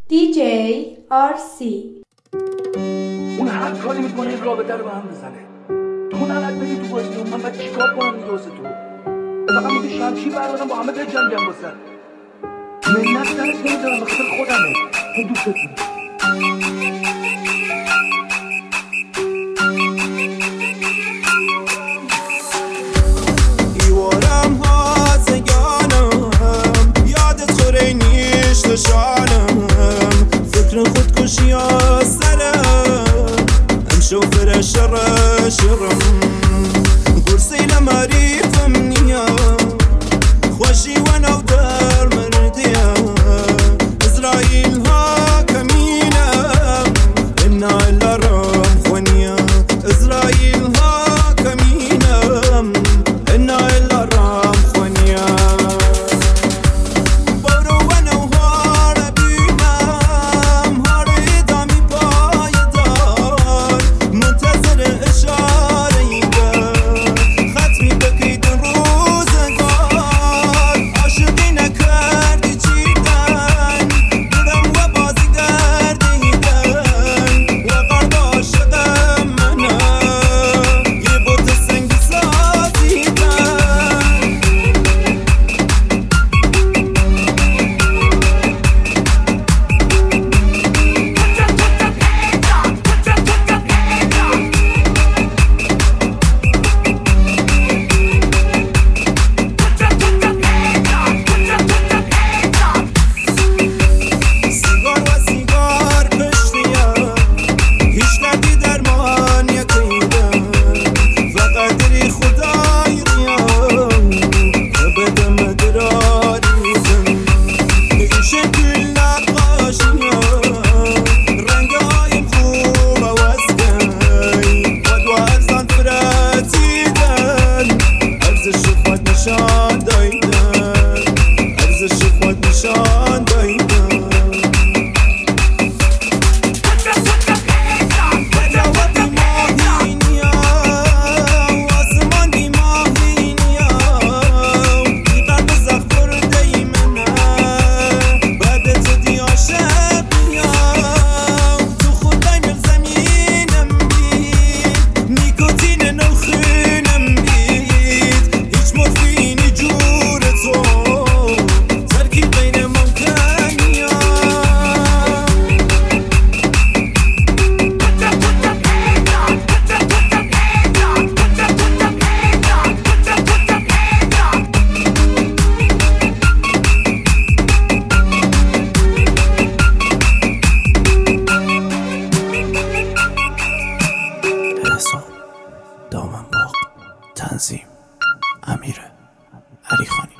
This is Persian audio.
DJ RC. اون هر کاری میکنه این رابطه رو به هم بزنه. تو نلد بگی تو بازی من باید چیکار کنم دیگه واسه تو؟ فقط میگه شمشیر بردارم با همه بجنگم واسه منت درت نمیدارم بخاطر خودمه. تو دوستت دیوارم ها زگانم یادت خوره نیش شانم فکر خودکشی ها سرم امشو فرش شرم کرسی لمریفم نیا خوشی و نو در مردیا اسرائیل ها کمینم انا الارم خونیا اسرائیل ها کمینم انا الارم خونیا برو و نوهار بینم هار ادامی پایدار منتظر اشاره ایده ختمی بکید روزگار عاشقی نکردی چیدن برم و بازی گردیدن و قرد عاشقم منم یه بوت سنگی سازیدن سیگار و سیگار پشتیم هیچ ندی درمان یکیدم فقط دری خدای ریام بدم مدراریزم این شکل نقاشیم رنگ هایم خوب عوض کن و ارزان فراتیدن ارزش خود نشان دایدن ارزش خود نشان دایدن احسان دامنباغ تنظیم امیر علیخانی